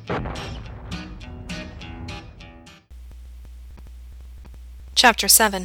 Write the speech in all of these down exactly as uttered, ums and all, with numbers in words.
Chapter seven.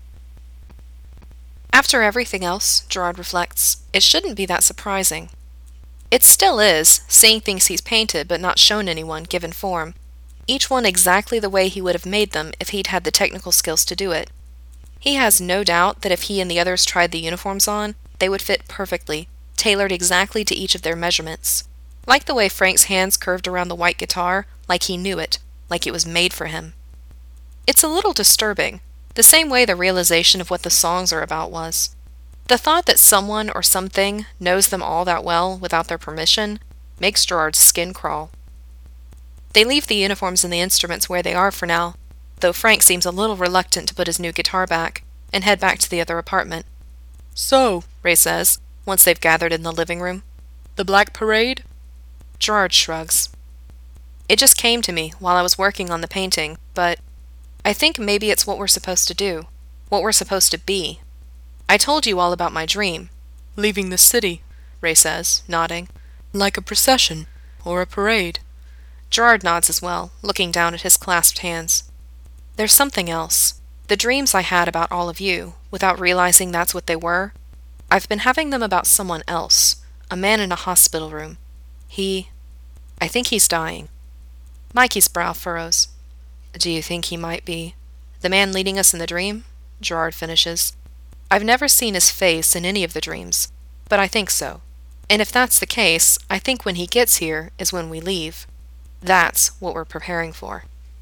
After everything else, Gerard reflects, it shouldn't be that surprising. It still is, seeing things he's painted but not shown anyone given form, each one exactly the way he would have made them if he'd had the technical skills to do it. He has no doubt that if he and the others tried the uniforms on, they would fit perfectly, tailored exactly to each of their measurements. Like the way Frank's hands curved around the white guitar, like he knew it, like it was made for him. It's a little disturbing, the same way the realization of what the songs are about was. The thought that someone or something knows them all that well without their permission makes Gerard's skin crawl. They leave the uniforms and the instruments where they are for now, though Frank seems a little reluctant to put his new guitar back, and head back to the other apartment. "So," Ray says, once they've gathered in the living room, "the Black Parade?" Gerard shrugs. It just came to me while I was working on the painting, but I think maybe it's what we're supposed to do, what we're supposed to be. I told you all about my dream. "Leaving the city," Ray says, nodding. "Like a procession, or a parade." Gerard nods as well, looking down at his clasped hands. There's something else. The dreams I had about all of you, without realizing that's what they were, I've been having them about someone else, a man in a hospital room. He... I think he's dying. Mikey's brow furrows. Do you think he might be the man leading us in the dream? Gerard finishes. I've never seen his face in any of the dreams, but I think so. And if that's the case, I think when he gets here is when we leave. That's what we're preparing for.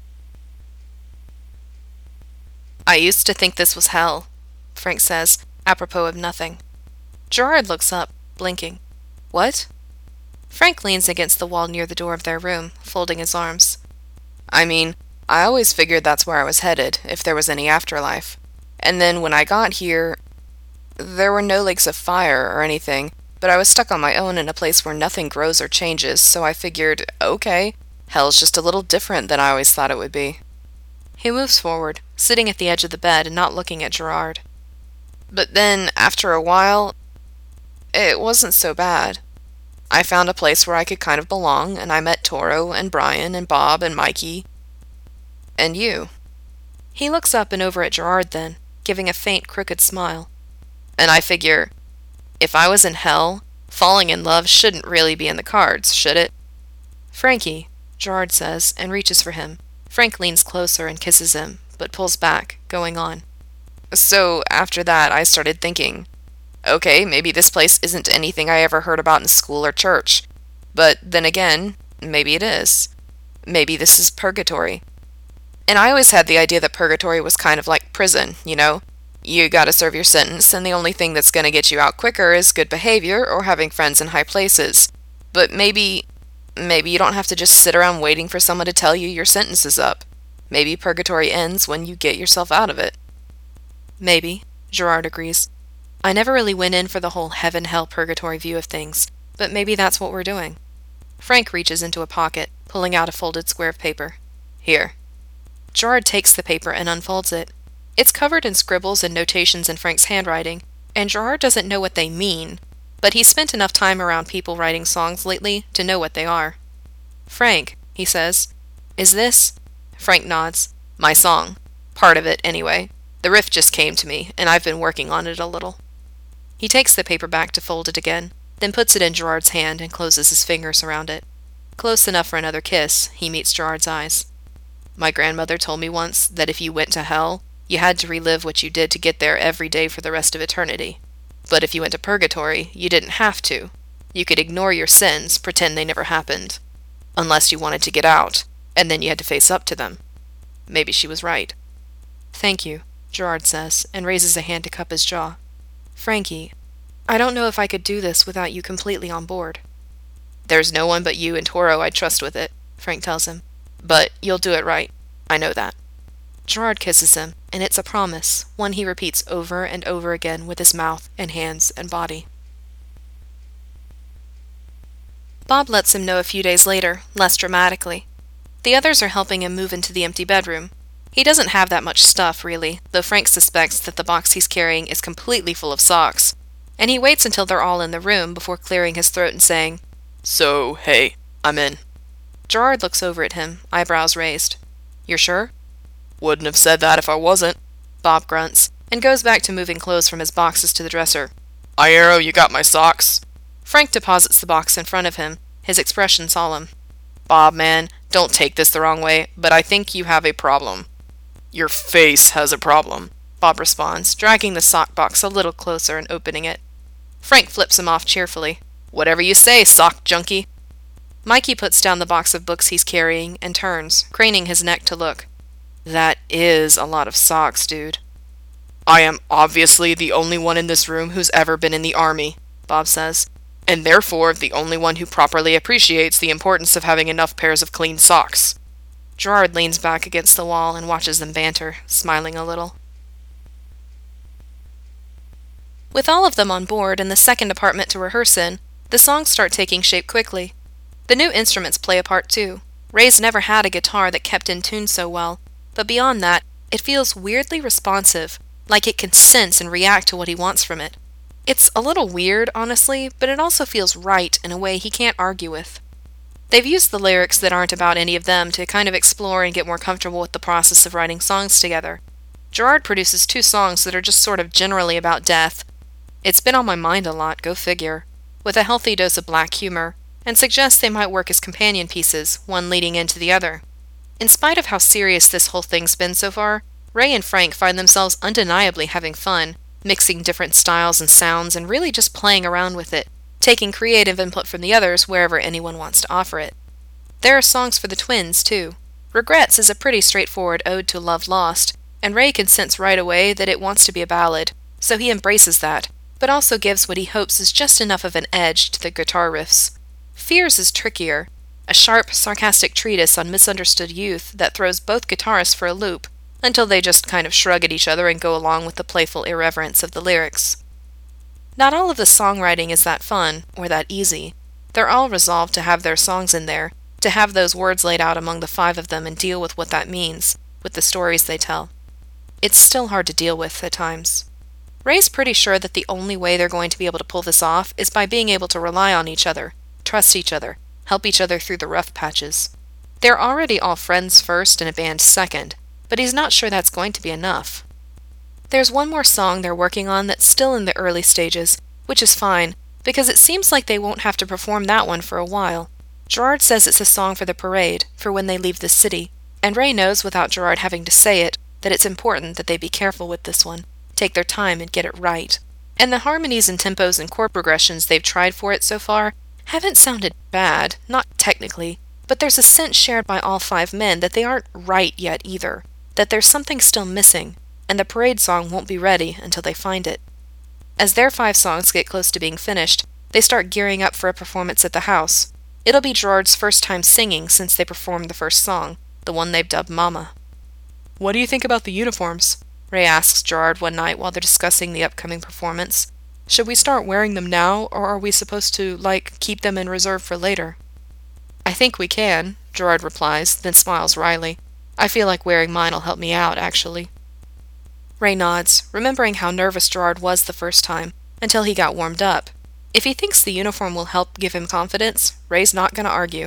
I used to think this was hell, Frank says, apropos of nothing. Gerard looks up, blinking. What? Frank leans against the wall near the door of their room, folding his arms. I mean, I always figured that's where I was headed, if there was any afterlife. And then when I got here, there were no lakes of fire or anything, but I was stuck on my own in a place where nothing grows or changes, so I figured, okay, hell's just a little different than I always thought it would be. He moves forward, sitting at the edge of the bed and not looking at Gerard. But then, after a while, it wasn't so bad. I found a place where I could kind of belong, and I met Toro and Brian and Bob and Mikey. And you. He looks up and over at Gerard then, giving a faint, crooked smile. And I figure, if I was in hell, falling in love shouldn't really be in the cards, should it? Frankie, Gerard says, and reaches for him. Frank leans closer and kisses him, but pulls back, going on. So, after that, I started thinking, okay, maybe this place isn't anything I ever heard about in school or church. But then again, maybe it is. Maybe this is purgatory. And I always had the idea that purgatory was kind of like prison, you know? You gotta serve your sentence, and the only thing that's gonna get you out quicker is good behavior or having friends in high places. But maybe... maybe you don't have to just sit around waiting for someone to tell you your sentence is up. Maybe purgatory ends when you get yourself out of it. Maybe, Gerard agrees. I never really went in for the whole heaven-hell-purgatory view of things, but maybe that's what we're doing. Frank reaches into a pocket, pulling out a folded square of paper. Here. Gerard takes the paper and unfolds it. It's covered in scribbles and notations in Frank's handwriting, and Gerard doesn't know what they mean, but he's spent enough time around people writing songs lately to know what they are. Frank, he says, is this? Frank nods. My song. Part of it, anyway. The riff just came to me, and I've been working on it a little. He takes the paper back to fold it again, then puts it in Gerard's hand and closes his fingers around it. Close enough for another kiss, he meets Gerard's eyes. My grandmother told me once that if you went to hell, you had to relive what you did to get there every day for the rest of eternity. But if you went to purgatory, you didn't have to. You could ignore your sins, pretend they never happened. Unless you wanted to get out, and then you had to face up to them. Maybe she was right. Thank you, Gerard says, and raises a hand to cup his jaw. Frankie, I don't know if I could do this without you completely on board. There's no one but you and Toro I'd trust with it, Frank tells him. But you'll do it right. I know that. Gerard kisses him, and it's a promise, one he repeats over and over again with his mouth and hands and body. Bob lets him know a few days later, less dramatically. The others are helping him move into the empty bedroom. He doesn't have that much stuff, really, though Frank suspects that the box he's carrying is completely full of socks, and he waits until they're all in the room before clearing his throat and saying, So, hey, I'm in. Gerard looks over at him, eyebrows raised. You're sure? Wouldn't have said that if I wasn't. Bob grunts, and goes back to moving clothes from his boxes to the dresser. Iero, you got my socks? Frank deposits the box in front of him, his expression solemn. Bob, man, don't take this the wrong way, but I think you have a problem. Your face has a problem, Bob responds, dragging the sock box a little closer and opening it. Frank flips him off cheerfully. Whatever you say, sock junkie. Mikey puts down the box of books he's carrying and turns, craning his neck to look. That is a lot of socks, dude. I am obviously the only one in this room who's ever been in the army, Bob says, and therefore the only one who properly appreciates the importance of having enough pairs of clean socks. Gerard leans back against the wall and watches them banter, smiling a little. With all of them on board and the second apartment to rehearse in, the songs start taking shape quickly. The new instruments play a part too. Ray's never had a guitar that kept in tune so well, but beyond that, it feels weirdly responsive, like it can sense and react to what he wants from it. It's a little weird, honestly, but it also feels right in a way he can't argue with. They've used the lyrics that aren't about any of them to kind of explore and get more comfortable with the process of writing songs together. Gerard produces two songs that are just sort of generally about death. It's been on my mind a lot, go figure, with a healthy dose of black humor, and suggests they might work as companion pieces, one leading into the other. In spite of how serious this whole thing's been so far, Ray and Frank find themselves undeniably having fun, mixing different styles and sounds and really just playing around with it, taking creative input from the others wherever anyone wants to offer it. There are songs for the twins, too. Regrets is a pretty straightforward ode to love lost, and Ray can sense right away that it wants to be a ballad, so he embraces that, but also gives what he hopes is just enough of an edge to the guitar riffs. Fears is trickier, a sharp, sarcastic treatise on misunderstood youth that throws both guitarists for a loop, until they just kind of shrug at each other and go along with the playful irreverence of the lyrics. Not all of the songwriting is that fun, or that easy. They're all resolved to have their songs in there, to have those words laid out among the five of them and deal with what that means, with the stories they tell. It's still hard to deal with at times. Ray's pretty sure that the only way they're going to be able to pull this off is by being able to rely on each other, trust each other, help each other through the rough patches. They're already all friends first and a band second, but he's not sure that's going to be enough. There's one more song they're working on that's still in the early stages, which is fine, because it seems like they won't have to perform that one for a while. Gerard says it's a song for the parade, for when they leave the city, and Ray knows without Gerard having to say it that it's important that they be careful with this one, take their time and get it right. And the harmonies and tempos and chord progressions they've tried for it so far haven't sounded bad, not technically, but there's a sense shared by all five men that they aren't right yet either, that there's something still missing, and the parade song won't be ready until they find it. As their five songs get close to being finished, they start gearing up for a performance at the house. It'll be Gerard's first time singing since they performed the first song, the one they've dubbed Mama. What do you think about the uniforms? Ray asks Gerard one night while they're discussing the upcoming performance. Should we start wearing them now, or are we supposed to, like, keep them in reserve for later? I think we can, Gerard replies, then smiles wryly. I feel like wearing mine'll help me out, actually. Ray nods, remembering how nervous Gerard was the first time, until he got warmed up. If he thinks the uniform will help give him confidence, Ray's not going to argue.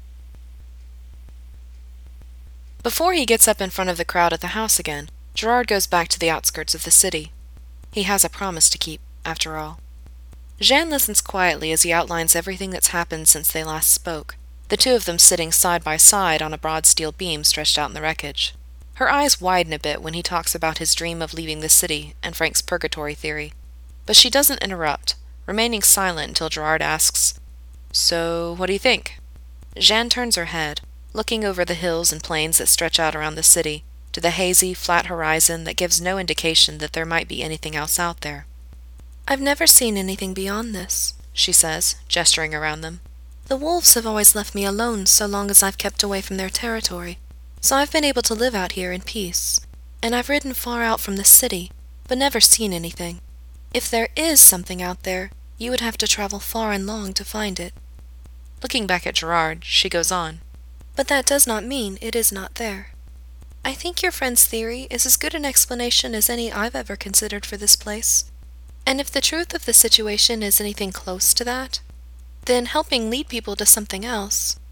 Before he gets up in front of the crowd at the house again, Gerard goes back to the outskirts of the city. He has a promise to keep, after all. Jeanne listens quietly as he outlines everything that's happened since they last spoke, the two of them sitting side by side on a broad steel beam stretched out in the wreckage. Her eyes widen a bit when he talks about his dream of leaving the city and Frank's purgatory theory. But she doesn't interrupt, remaining silent until Gerard asks, "So, what do you think?" Jeanne turns her head, looking over the hills and plains that stretch out around the city, to the hazy, flat horizon that gives no indication that there might be anything else out there. "I've never seen anything beyond this," she says, gesturing around them. "The wolves have always left me alone so long as I've kept away from their territory, so I've been able to live out here in peace. And I've ridden far out from the city, but never seen anything. If there is something out there, you would have to travel far and long to find it." Looking back at Gerard, she goes on, "But that does not mean it is not there. I think your friend's theory is as good an explanation as any I've ever considered for this place. And if the truth of the situation is anything close to that, then helping lead people to something else,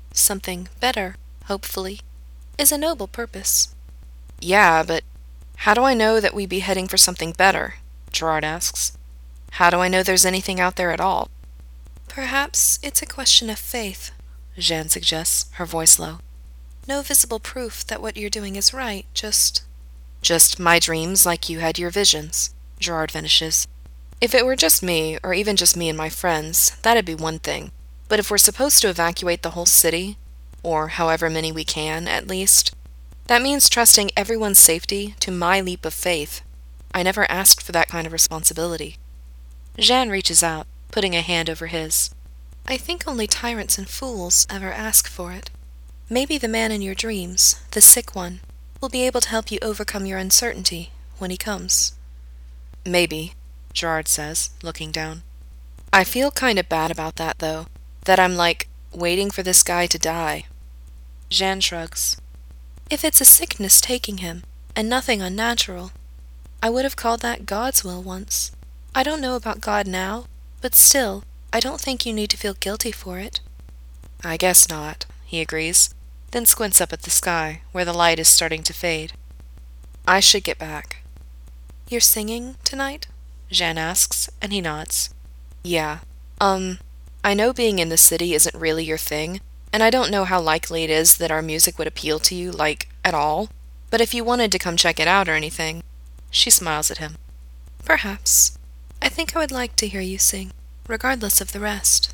Something better, hopefully, is a noble purpose. Yeah, but how do I know that we'd be heading for something better? Gerard asks. How do I know there's anything out there at all? Perhaps it's a question of faith, Jeanne suggests, her voice low. No visible proof that what you're doing is right, just... Just my dreams like you had your visions, Gerard finishes. If it were just me, or even just me and my friends, that'd be one thing. But if we're supposed to evacuate the whole city, or however many we can, at least, that means trusting everyone's safety to my leap of faith. I never asked for that kind of responsibility. Jeanne reaches out, putting a hand over his. I think only tyrants and fools ever ask for it. Maybe the man in your dreams, the sick one, will be able to help you overcome your uncertainty when he comes. Maybe, Gerard says, looking down. I feel kind of bad about that, though, that I'm, like, waiting for this guy to die. Jeanne shrugs. If it's a sickness taking him, and nothing unnatural, I would have called that God's will once. I don't know about God now, but still, I don't think you need to feel guilty for it. I guess not, he agrees, then squints up at the sky, where the light is starting to fade. I should get back. You're singing tonight? Jeanne asks, and he nods. Yeah. Um, I know being in the city isn't really your thing, and I don't know how likely it is that our music would appeal to you, like, at all, but if you wanted to come check it out or anything... She smiles at him. Perhaps. I think I would like to hear you sing, regardless of the rest.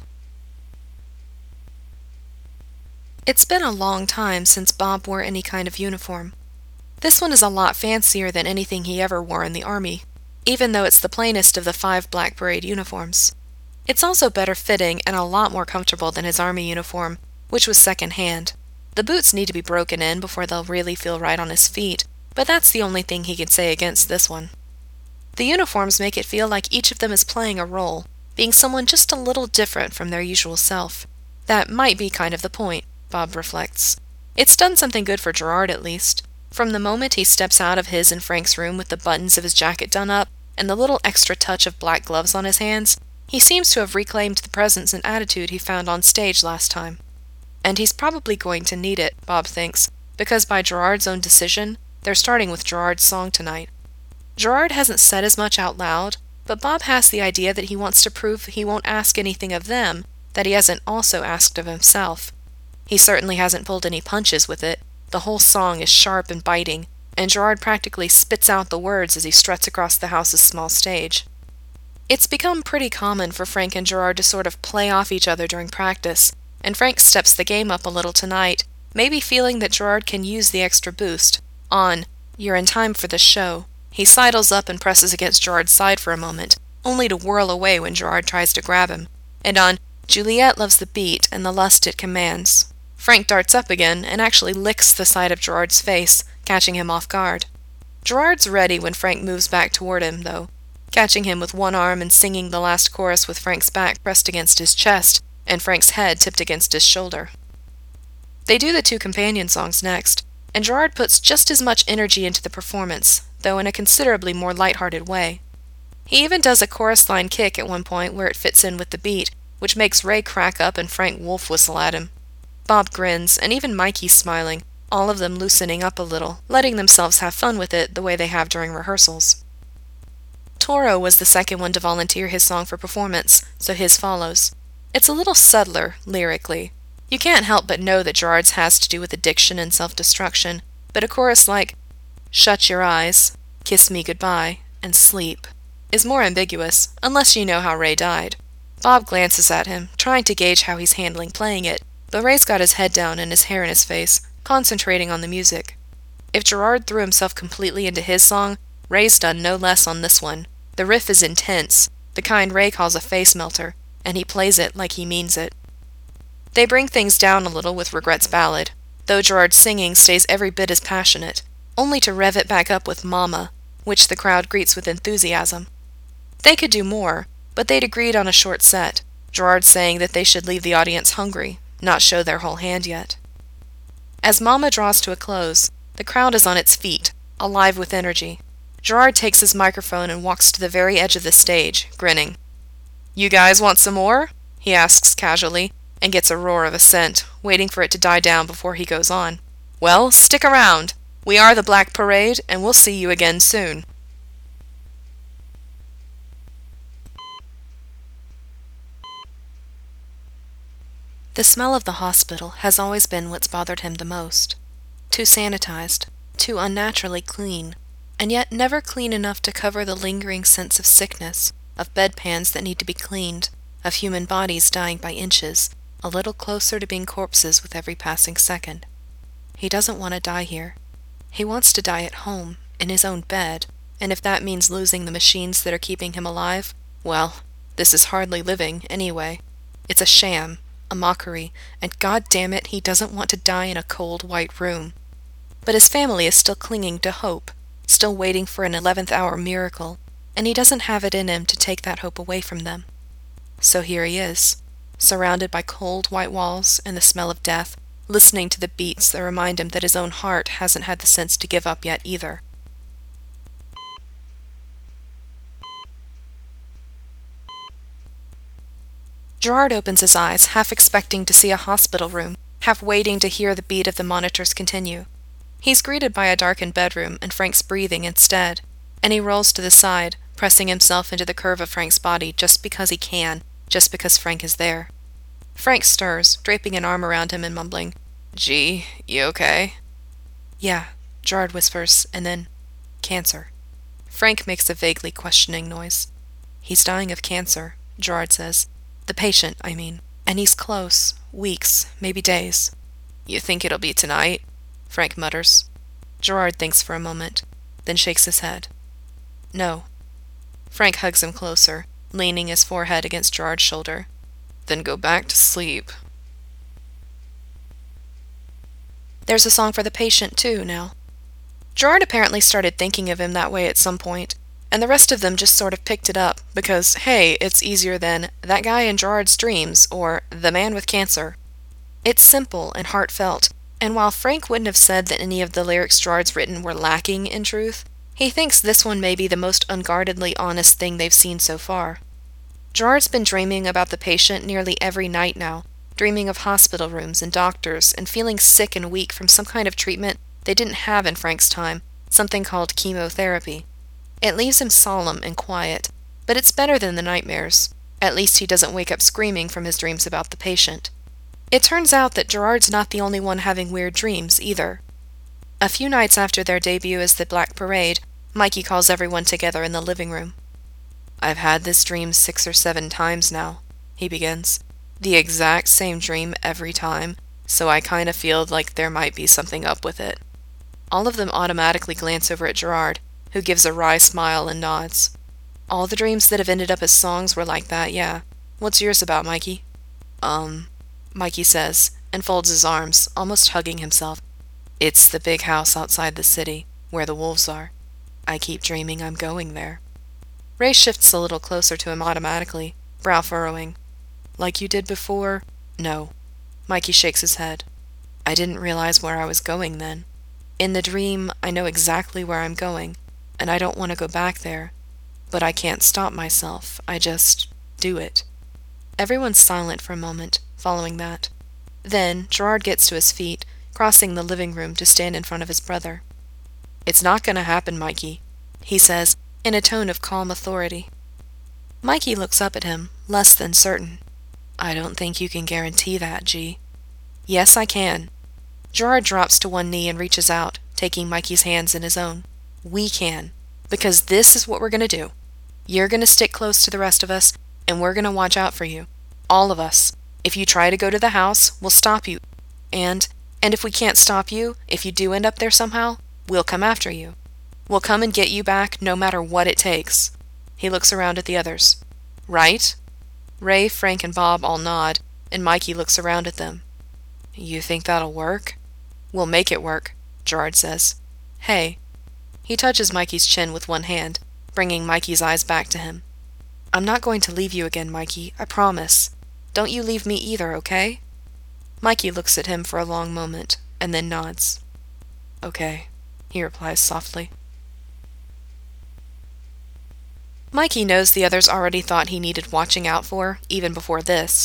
It's been a long time since Bob wore any kind of uniform. This one is a lot fancier than anything he ever wore in the army, even though it's the plainest of the five black beret uniforms. It's also better fitting and a lot more comfortable than his army uniform, which was second-hand. The boots need to be broken in before they'll really feel right on his feet, but that's the only thing he can say against this one. The uniforms make it feel like each of them is playing a role, being someone just a little different from their usual self. That might be kind of the point, Bob reflects. It's done something good for Gerard, at least. From the moment he steps out of his and Frank's room with the buttons of his jacket done up and the little extra touch of black gloves on his hands, he seems to have reclaimed the presence and attitude he found on stage last time. And he's probably going to need it, Bob thinks, because by Gerard's own decision, they're starting with Gerard's song tonight. Gerard hasn't said as much out loud, but Bob has the idea that he wants to prove he won't ask anything of them that he hasn't also asked of himself. He certainly hasn't pulled any punches with it. The whole song is sharp and biting, and Gerard practically spits out the words as he struts across the house's small stage. It's become pretty common for Frank and Gerard to sort of play off each other during practice, and Frank steps the game up a little tonight, maybe feeling that Gerard can use the extra boost. On, "You're in time for the show," he sidles up and presses against Gerard's side for a moment, only to whirl away when Gerard tries to grab him. And on, "Juliet loves the beat and the lust it commands," Frank darts up again and actually licks the side of Gerard's face, catching him off guard. Gerard's ready when Frank moves back toward him, though, catching him with one arm and singing the last chorus with Frank's back pressed against his chest and Frank's head tipped against his shoulder. They do the two companion songs next, and Gerard puts just as much energy into the performance, though in a considerably more lighthearted way. He even does a chorus line kick at one point where it fits in with the beat, which makes Ray crack up and Frank wolf whistle at him. Bob grins, and even Mikey's smiling, all of them loosening up a little, letting themselves have fun with it the way they have during rehearsals. Toro was the second one to volunteer his song for performance, so his follows. It's a little subtler, lyrically. You can't help but know that Gerard's has to do with addiction and self-destruction, but a chorus like, "Shut your eyes, kiss me goodbye, and sleep," is more ambiguous, unless you know how Ray died. Bob glances at him, trying to gauge how he's handling playing it, but Ray's got his head down and his hair in his face, concentrating on the music. If Gerard threw himself completely into his song, Ray's done no less on this one. The riff is intense, the kind Ray calls a face melter, and he plays it like he means it. They bring things down a little with Regret's ballad, though Gerard's singing stays every bit as passionate, only to rev it back up with Mama, which the crowd greets with enthusiasm. They could do more, but they'd agreed on a short set, Gerard saying that they should leave the audience hungry, not show their whole hand yet. As Mama draws to a close, the crowd is on its feet, alive with energy. Gerard takes his microphone and walks to the very edge of the stage, grinning. "You guys want some more?" he asks casually, and gets a roar of assent, waiting for it to die down before he goes on. Well, stick around. We are the Black Parade, and we'll see you again soon. The smell of the hospital has always been what's bothered him the most. Too sanitized, too unnaturally clean, and yet never clean enough to cover the lingering sense of sickness, of bedpans that need to be cleaned, of human bodies dying by inches, a little closer to being corpses with every passing second. He doesn't want to die here. He wants to die at home, in his own bed, and if that means losing the machines that are keeping him alive, well, this is hardly living, anyway. It's a sham, a mockery, and God damn it, he doesn't want to die in a cold white room. But his family is still clinging to hope, still waiting for an eleventh hour miracle, and he doesn't have it in him to take that hope away from them. So here he is, surrounded by cold white walls and the smell of death, listening to the beats that remind him that his own heart hasn't had the sense to give up yet either. Gerard opens his eyes, half expecting to see a hospital room, half waiting to hear the beat of the monitors continue. He's greeted by a darkened bedroom and Frank's breathing instead, and he rolls to the side, pressing himself into the curve of Frank's body just because he can, just because Frank is there. Frank stirs, draping an arm around him and mumbling, "Gee, you okay?" "Yeah," Gerard whispers, and then, "Cancer." Frank makes a vaguely questioning noise. "He's dying of cancer," Gerard says. "The patient, I mean. And he's close. Weeks, maybe days." "You think it'll be tonight?" Frank mutters. Gerard thinks for a moment, then shakes his head. "No." Frank hugs him closer, leaning his forehead against Gerard's shoulder. "Then go back to sleep." There's a song for the patient, too, now. Gerard apparently started thinking of him that way at some point, and the rest of them just sort of picked it up, because, hey, it's easier than "That Guy in Gerard's Dreams" or "The Man with Cancer." It's simple and heartfelt, and while Frank wouldn't have said that any of the lyrics Gerard's written were lacking in truth, he thinks this one may be the most unguardedly honest thing they've seen so far. Gerard's been dreaming about the patient nearly every night now, dreaming of hospital rooms and doctors, and feeling sick and weak from some kind of treatment they didn't have in Frank's time, something called chemotherapy. It leaves him solemn and quiet, but it's better than the nightmares. At least he doesn't wake up screaming from his dreams about the patient. It turns out that Gerard's not the only one having weird dreams, either. A few nights after their debut as the Black Parade, Mikey calls everyone together in the living room. "I've had this dream six or seven times now," he begins. "The exact same dream every time, so I kind of feel like there might be something up with it." All of them automatically glance over at Gerard, who gives a wry smile and nods. "All the dreams that have ended up as songs were like that, yeah. What's yours about, Mikey?" Um, Mikey says, and folds his arms, almost hugging himself. "It's the big house outside the city, where the wolves are. I keep dreaming I'm going there." Ray shifts a little closer to him automatically, brow furrowing. "Like you did before?" "No." Mikey shakes his head. "I didn't realize where I was going then. In the dream, I know exactly where I'm going, and I don't want to go back there. But I can't stop myself. I just do it." Everyone's silent for a moment, following that. Then Gerard gets to his feet, crossing the living room to stand in front of his brother. "It's not going to happen, Mikey," he says, in a tone of calm authority. Mikey looks up at him, less than certain. "I don't think you can guarantee that, G." "Yes, I can." Gerard drops to one knee and reaches out, taking Mikey's hands in his own. "We can. Because this is what we're going to do. You're going to stick close to the rest of us, and we're going to watch out for you. All of us. If you try to go to the house, we'll stop you. And, and if we can't stop you, if you do end up there somehow, we'll come after you. We'll come and get you back no matter what it takes." He looks around at the others. "Right?" Ray, Frank, and Bob all nod, and Mikey looks around at them. "You think that'll work?" "We'll make it work," Gerard says. "Hey." He touches Mikey's chin with one hand, bringing Mikey's eyes back to him. "I'm not going to leave you again, Mikey, I promise. Don't you leave me either, okay?" Mikey looks at him for a long moment, and then nods. "Okay," he replies softly. Mikey knows the others already thought he needed watching out for, even before this.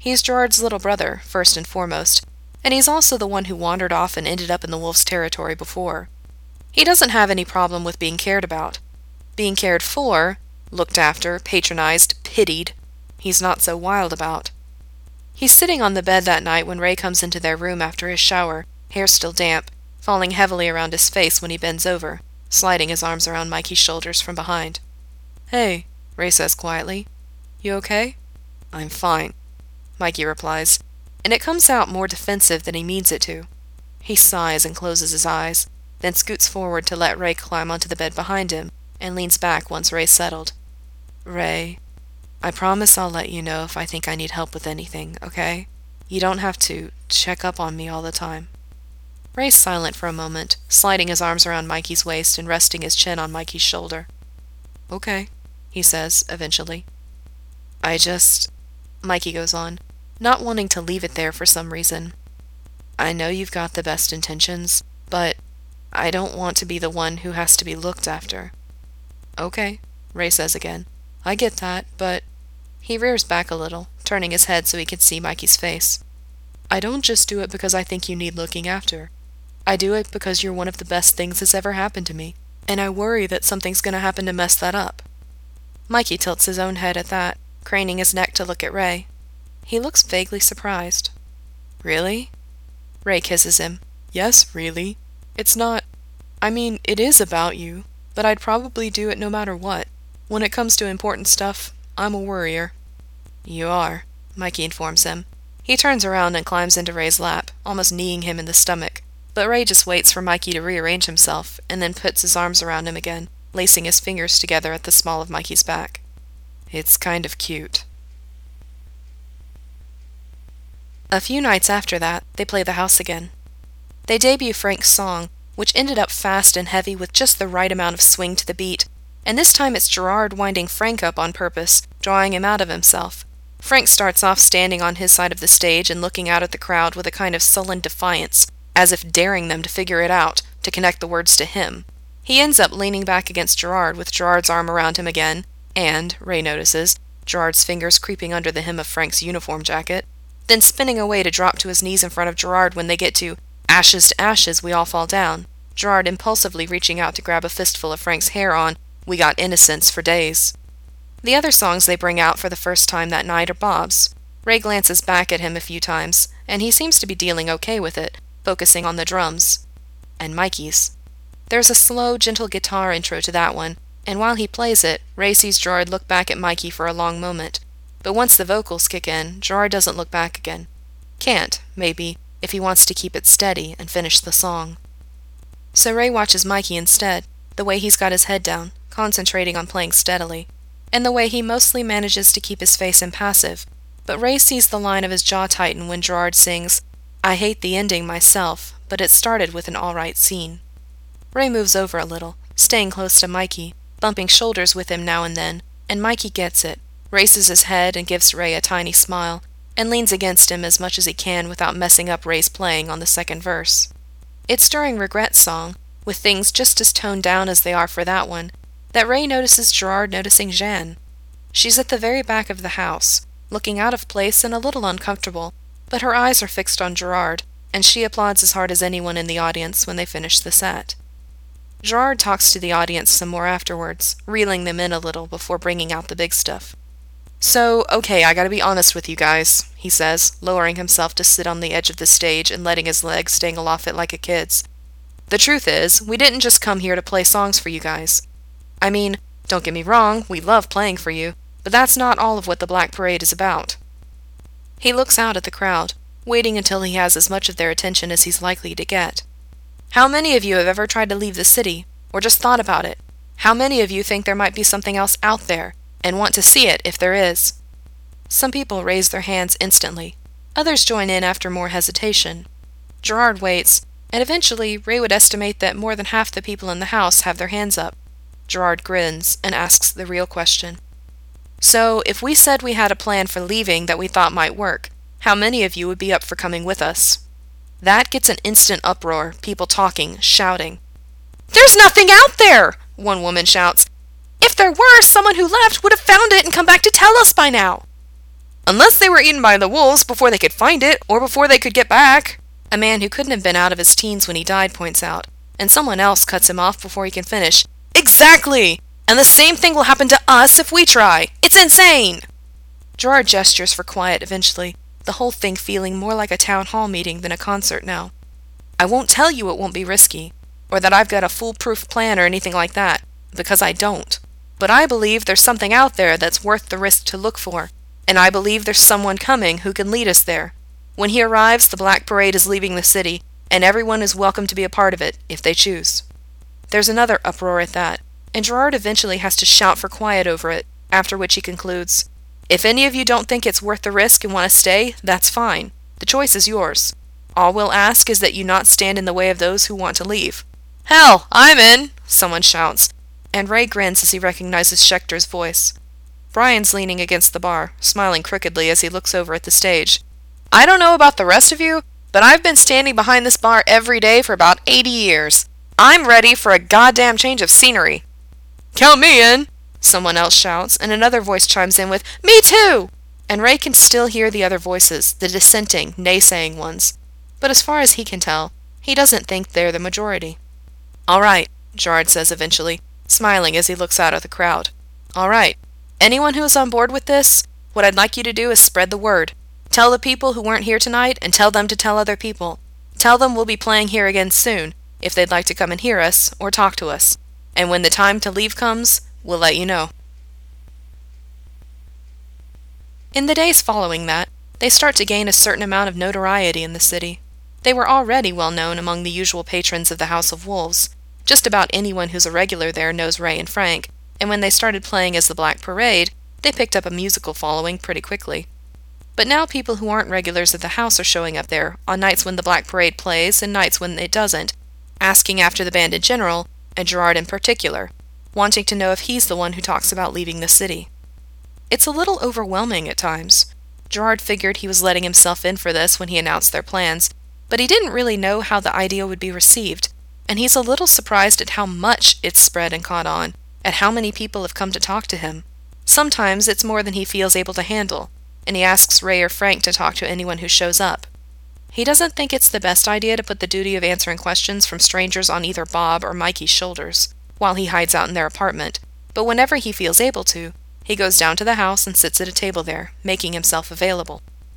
He's Gerard's little brother, first and foremost, and he's also the one who wandered off and ended up in the wolf's territory before. He doesn't have any problem with being cared about. Being cared for, looked after, patronized, pitied, he's not so wild about. He's sitting on the bed that night when Ray comes into their room after his shower, hair still damp, falling heavily around his face when he bends over, sliding his arms around Mikey's shoulders from behind. "Hey," Ray says quietly. "You okay?" "I'm fine," Mikey replies, and it comes out more defensive than he means it to. He sighs and closes his eyes, then scoots forward to let Ray climb onto the bed behind him, and leans back once Ray's settled. "Ray, I promise I'll let you know if I think I need help with anything, okay? You don't have to check up on me all the time." Ray's silent for a moment, sliding his arms around Mikey's waist and resting his chin on Mikey's shoulder. "Okay," he says, eventually. "I just," Mikey goes on, not wanting to leave it there for some reason. "I know you've got the best intentions, but I don't want to be the one who has to be looked after." "Okay," Ray says again. "I get that, but..." He rears back a little, turning his head so he can see Mikey's face. "I don't just do it because I think you need looking after. I do it because you're one of the best things that's ever happened to me, and I worry that something's going to happen to mess that up." Mikey tilts his own head at that, craning his neck to look at Ray. He looks vaguely surprised. "Really?" Ray kisses him. "Yes, really. It's not... I mean, it is about you, but I'd probably do it no matter what. When it comes to important stuff, I'm a worrier." "You are," Mikey informs him. He turns around and climbs into Ray's lap, almost kneeing him in the stomach, but Ray just waits for Mikey to rearrange himself, and then puts his arms around him again, lacing his fingers together at the small of Mikey's back. "It's kind of cute." A few nights after that, they play the house again. They debut Frank's song, which ended up fast and heavy with just the right amount of swing to the beat, and this time it's Gerard winding Frank up on purpose, drawing him out of himself. Frank starts off standing on his side of the stage and looking out at the crowd with a kind of sullen defiance, as if daring them to figure it out, to connect the words to him. He ends up leaning back against Gerard with Gerard's arm around him again, and, Ray notices, Gerard's fingers creeping under the hem of Frank's uniform jacket, then spinning away to drop to his knees in front of Gerard when they get to "Ashes to ashes, we all fall down," Gerard impulsively reaching out to grab a fistful of Frank's hair on "We Got Innocence" for days. The other songs they bring out for the first time that night are Bob's. Ray glances back at him a few times, and he seems to be dealing okay with it, focusing on the drums. And Mikey's. There's a slow, gentle guitar intro to that one, and while he plays it, Ray sees Gerard look back at Mikey for a long moment. But once the vocals kick in, Gerard doesn't look back again. Can't, maybe, if he wants to keep it steady and finish the song. So Ray watches Mikey instead, the way he's got his head down, concentrating on playing steadily, and the way he mostly manages to keep his face impassive. But Ray sees the line of his jaw tighten when Gerard sings, "I hate the ending myself, but it started with an all-right scene." Ray moves over a little, staying close to Mikey, bumping shoulders with him now and then, and Mikey gets it, raises his head and gives Ray a tiny smile, and leans against him as much as he can without messing up Ray's playing on the second verse. It's during Regret's song, with things just as toned down as they are for that one, that Ray notices Gerard noticing Jeanne. She's at the very back of the house, looking out of place and a little uncomfortable, but her eyes are fixed on Gerard, and she applauds as hard as anyone in the audience when they finish the set. Gerard talks to the audience some more afterwards, reeling them in a little before bringing out the big stuff. "So, okay, I gotta be honest with you guys," he says, lowering himself to sit on the edge of the stage and letting his legs dangle off it like a kid's. "The truth is, we didn't just come here to play songs for you guys. I mean, don't get me wrong, we love playing for you, but that's not all of what the Black Parade is about." He looks out at the crowd, waiting until he has as much of their attention as he's likely to get. "How many of you have ever tried to leave the city, or just thought about it? How many of you think there might be something else out there, and want to see it if there is?" Some people raise their hands instantly. Others join in after more hesitation. Gerard waits, and eventually Ray would estimate that more than half the people in the house have their hands up. Gerard grins and asks the real question. "So, if we said we had a plan for leaving that we thought might work, how many of you would be up for coming with us?" That gets an instant uproar, people talking, shouting. "There's nothing out there!" one woman shouts. "If there were, someone who left would have found it and come back to tell us by now." Unless they were eaten by the wolves before they could find it, or before they could get back. A man who couldn't have been out of his teens when he died points out, and someone else cuts him off before he can finish. Exactly! And the same thing will happen to us if we try. It's insane! Gerard gestures for quiet eventually, the whole thing feeling more like a town hall meeting than a concert now. I won't tell you it won't be risky, or that I've got a foolproof plan or anything like that, because I don't. But I believe there's something out there that's worth the risk to look for, and I believe there's someone coming who can lead us there. When he arrives, the Black Parade is leaving the city, and everyone is welcome to be a part of it, if they choose. There's another uproar at that, and Gerard eventually has to shout for quiet over it, after which he concludes, If any of you don't think it's worth the risk and want to stay, that's fine. The choice is yours. All we'll ask is that you not stand in the way of those who want to leave. Hell, I'm in, someone shouts, and Ray grins as he recognizes Schechter's voice. Brian's leaning against the bar, smiling crookedly as he looks over at the stage. I don't know about the rest of you, but I've been standing behind this bar every day for about eighty years. I'm ready for a goddamn change of scenery. Count me in, someone else shouts, and another voice chimes in with, Me too! And Ray can still hear the other voices, the dissenting, naysaying ones. But as far as he can tell, he doesn't think they're the majority. All right, Gerard says eventually, smiling as he looks out at the crowd. All right, anyone who is on board with this, what I'd like you to do is spread the word. Tell the people who weren't here tonight and tell them to tell other people. Tell them we'll be playing here again soon, if they'd like to come and hear us or talk to us. And when the time to leave comes, we'll let you know. In the days following that, they start to gain a certain amount of notoriety in the city. They were already well known among the usual patrons of the House of Wolves. Just about anyone who's a regular there knows Ray and Frank, and when they started playing as the Black Parade, they picked up a musical following pretty quickly. But now people who aren't regulars at the house are showing up there, on nights when the Black Parade plays and nights when it doesn't, asking after the band in general, and Gerard in particular, wanting to know if he's the one who talks about leaving the city. It's a little overwhelming at times. Gerard figured he was letting himself in for this when he announced their plans, but he didn't really know how the idea would be received, and he's a little surprised at how much it's spread and caught on, at how many people have come to talk to him. Sometimes it's more than he feels able to handle, and he asks Ray or Frank to talk to anyone who shows up. He doesn't think it's the best idea to put the duty of answering questions from strangers on either Bob or Mikey's shoulders, while he hides out in their apartment, but whenever he feels able to, he goes down to the house and sits at a table there, making himself available.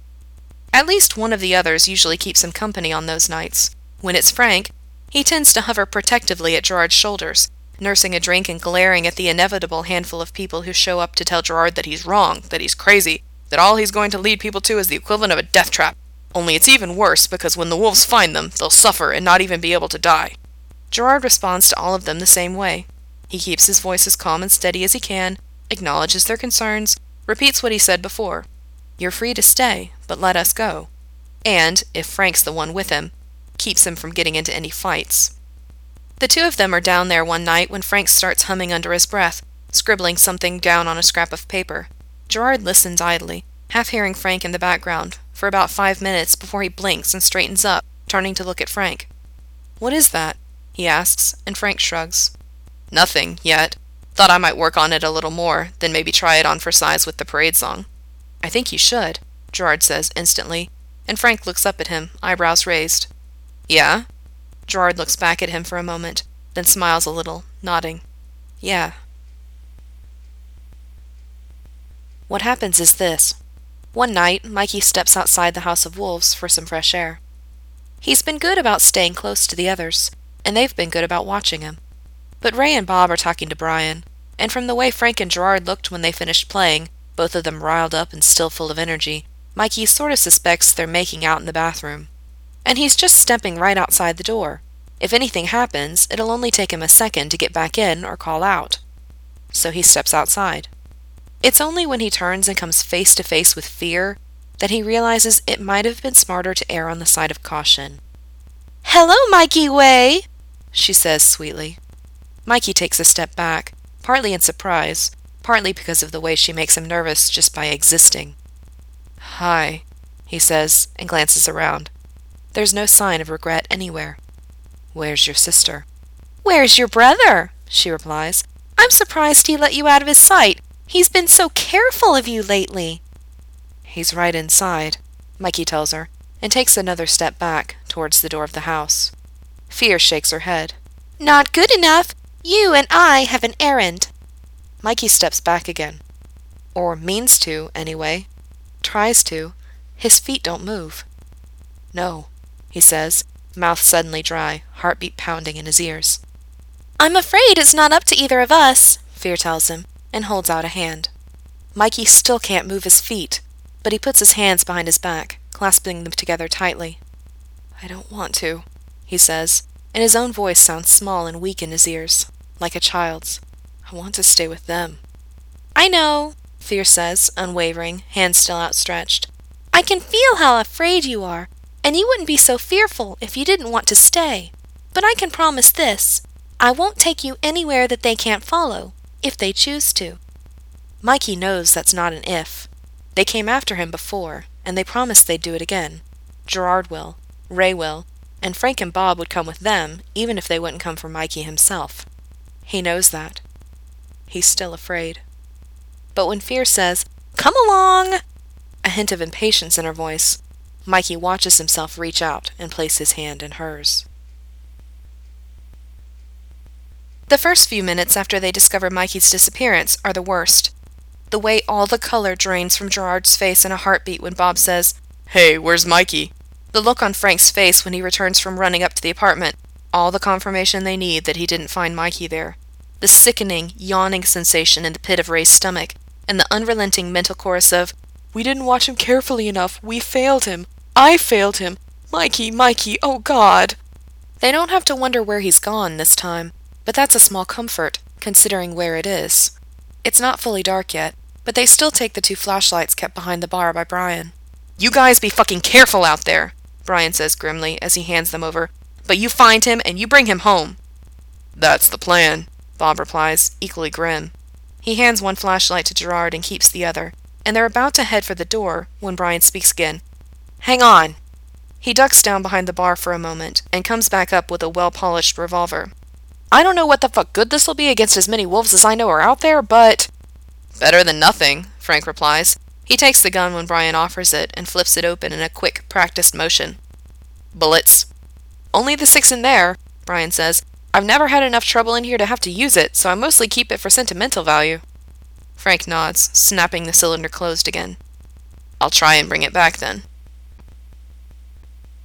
At least one of the others usually keeps him company on those nights. When it's Frank, he tends to hover protectively at Gerard's shoulders, nursing a drink and glaring at the inevitable handful of people who show up to tell Gerard that he's wrong, that he's crazy, that all he's going to lead people to is the equivalent of a death trap. Only it's even worse because when the wolves find them, they'll suffer and not even be able to die. Gerard responds to all of them the same way. He keeps his voice as calm and steady as he can, acknowledges their concerns, repeats what he said before. You're free to stay, but let us go. And, if Frank's the one with him, keeps him from getting into any fights. The two of them are down there one night when Frank starts humming under his breath, scribbling something down on a scrap of paper. Gerard listens idly, half hearing Frank in the background, for about five minutes before he blinks and straightens up, turning to look at Frank. What is that? He asks, and Frank shrugs. Nothing, yet. Thought I might work on it a little more, then maybe try it on for size with the parade song. I think you should, Gerard says instantly, and Frank looks up at him, eyebrows raised. Yeah? Gerard looks back at him for a moment, then smiles a little, nodding. Yeah. What happens is this. One night, Mikey steps outside the House of Wolves for some fresh air. He's been good about staying close to the others, and they've been good about watching him. But Ray and Bob are talking to Brian, and from the way Frank and Gerard looked when they finished playing, both of them riled up and still full of energy, Mikey sort of suspects they're making out in the bathroom. And he's just stepping right outside the door. If anything happens, it'll only take him a second to get back in or call out. So he steps outside. It's only when he turns and comes face to face with fear that he realizes it might have been smarter to err on the side of caution. Hello, Mikey Way, she says sweetly. Mikey takes a step back, partly in surprise, partly because of the way she makes him nervous just by existing. Hi, he says, and glances around. There's no sign of regret anywhere. Where's your sister? Where's your brother? She replies. I'm surprised he let you out of his sight. He's been so careful of you lately. He's right inside, Mikey tells her, and takes another step back towards the door of the house. Fear shakes her head. Not good enough! You and I have an errand. Mikey steps back again. Or means to, anyway. Tries to. His feet don't move. No, he says, mouth suddenly dry, heartbeat pounding in his ears. I'm afraid it's not up to either of us, Fear tells him, and holds out a hand. Mikey still can't move his feet, but he puts his hands behind his back, clasping them together tightly. I don't want to, he says, and his own voice sounds small and weak in his ears, like a child's. I want to stay with them. I know, Fear says, unwavering, hands still outstretched. I can feel how afraid you are, and you wouldn't be so fearful if you didn't want to stay. But I can promise this. I won't take you anywhere that they can't follow, if they choose to. Mikey knows that's not an if. They came after him before, and they promised they'd do it again. Gerard will, Ray will, and Frank and Bob would come with them, even if they wouldn't come for Mikey himself. He knows that. He's still afraid. But when Fear says, Come along! A hint of impatience in her voice, Mikey watches himself reach out and place his hand in hers. The first few minutes after they discover Mikey's disappearance are the worst. The way all the color drains from Gerard's face in a heartbeat when Bob says, Hey, where's Mikey? The look on Frank's face when he returns from running up to the apartment, all the confirmation they need that he didn't find Mikey there. The sickening, yawning sensation in the pit of Ray's stomach, and the unrelenting mental chorus of, We didn't watch him carefully enough. We failed him. I failed him. Mikey, Mikey, oh God. They don't have to wonder where he's gone this time, but that's a small comfort, considering where it is. It's not fully dark yet, but they still take the two flashlights kept behind the bar by Brian. You guys be fucking careful out there, Brian says grimly as he hands them over. But you find him and you bring him home. That's the plan, Bob replies, equally grim. He hands one flashlight to Gerard and keeps the other, and they're about to head for the door when Brian speaks again. Hang on! He ducks down behind the bar for a moment and comes back up with a well-polished revolver. I don't know what the fuck good this'll be against as many wolves as I know are out there, but... Better than nothing, Frank replies. He takes the gun when Brian offers it and flips it open in a quick, practiced motion. Bullets. Only the six in there, Brian says. I've never had enough trouble in here to have to use it, so I mostly keep it for sentimental value. Frank nods, snapping the cylinder closed again. I'll try and bring it back then.